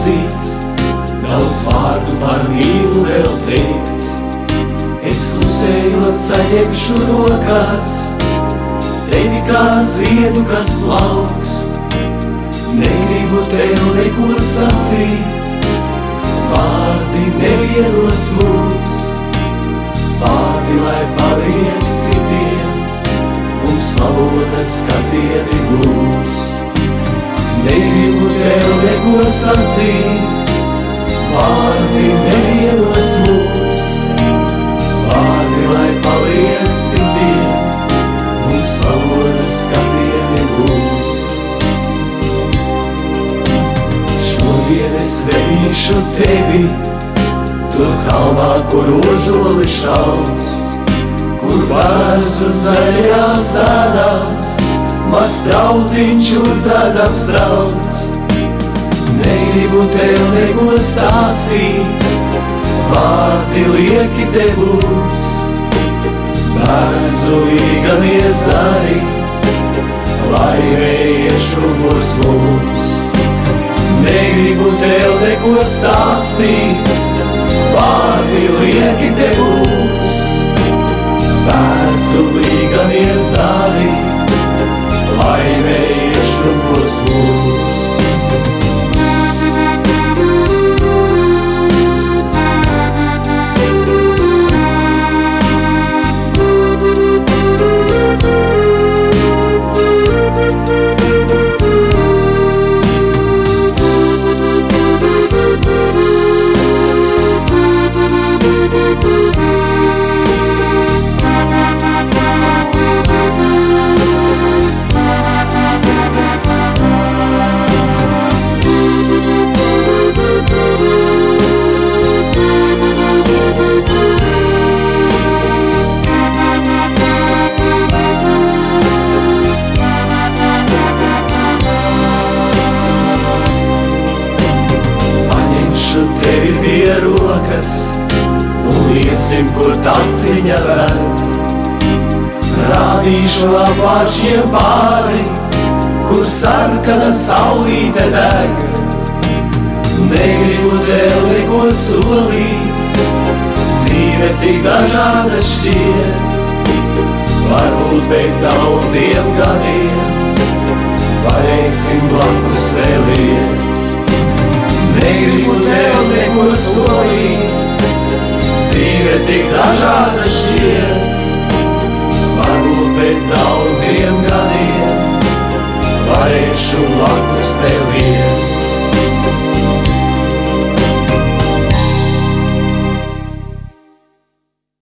rakstīts, daudz vārdu par mīlu vēl teikts. Es klusējot saņemšu rokās tevi kā ziedu, kas plaukst. Negribu tev neko sacīt, vārdi nevienos mūs, vārdi, lai paliek citiem, mums valoda skatieni būs. Negribu tev neko sacīt, vārdi nevienos mūs, vārdi, lai paliek citiem, mums valoda skatieni būs. Šodien es vedīšu tevi tur kalnā, kur ozoli šauc, kur bērzu zaļajās ēnās maz trautiņš urdzēdams trauc. Negribu tev neko stāstīt, vārdi lieki te būs, bērzu īganie zari, laimēiešu būs mums. Negribu tev neko stāstīt, vārdi lieki te būs, bērzu īganie zari, laimēiešu būs mums. Tevi pie rokas un iesim, kur taciņa ved. Rādīšu apvāršiem pāri, kur sarkana saulīte deg. Negribu tev neko solīt, dzīve tik dažāda šķiet. Varbūt pēc daudziem gadiem varēsim blakus vēl iet. Negribu tev neko solīt, dzīve tik dažāda šķiet. Varbūt pēc daudziem gadiem varēšu blakus tev iet.